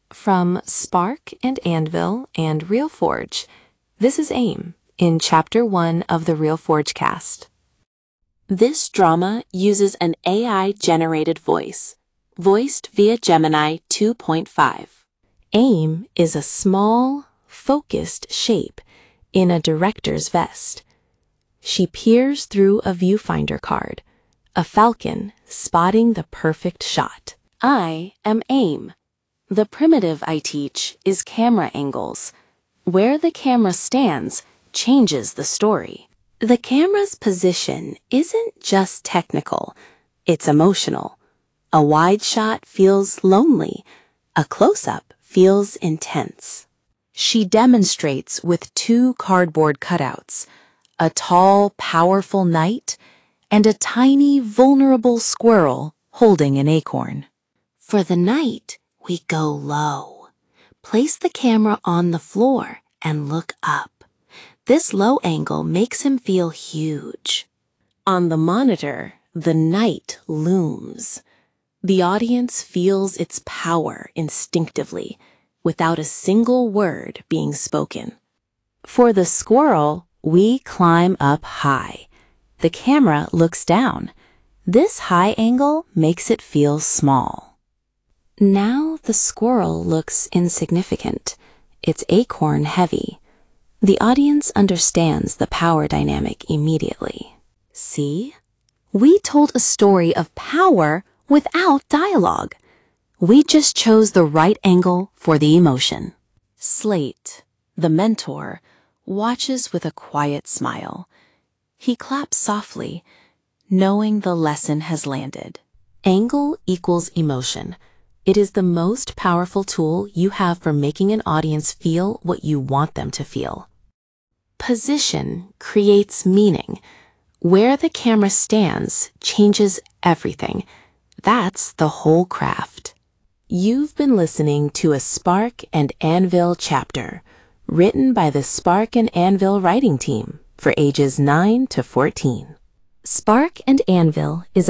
From Spark and Anvil and RealForge, this is AIM in Chapter 1 of the RealForge cast. This drama uses an AI-generated voice, voiced via Gemini 2.5. AIM is a small, focused shape in a director's vest. She peers through a viewfinder card, a falcon spotting the perfect shot. I am AIM. The primitive I teach is camera angles. Where the camera stands changes the story. The camera's position isn't just technical, it's emotional. A wide shot feels lonely, a close-up feels intense. She demonstrates with 2 cardboard cutouts, a tall, powerful knight and a tiny, vulnerable squirrel holding an acorn. For the knight, we go low. Place the camera on the floor and look up. This low angle makes him feel huge. On the monitor, the knight looms. The audience feels its power instinctively, without a single word being spoken. For the squirrel, we climb up high. The camera looks down. This high angle makes it feel small. Now the squirrel looks insignificant, its acorn heavy. The audience understands the power dynamic immediately. See? We told a story of power without dialogue. We just chose the right angle for the emotion. Slate, the mentor, watches with a quiet smile. He claps softly, knowing the lesson has landed. Angle equals emotion. It is the most powerful tool you have for making an audience feel what you want them to feel. Position creates meaning. Where the camera stands changes everything. That's the whole craft. You've been listening to a Spark and Anvil chapter, written by the Spark and Anvil writing team for ages 9 to 14. Spark and Anvil is a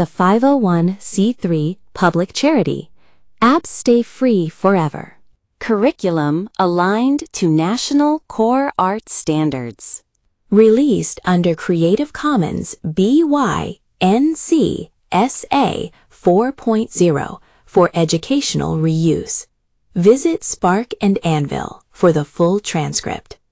501c3 public charity. Apps stay free forever. Curriculum aligned to National Core Art Standards. Released under Creative Commons BY-NC SA 4.0 for educational reuse. Visit Spark and Anvil for the full transcript.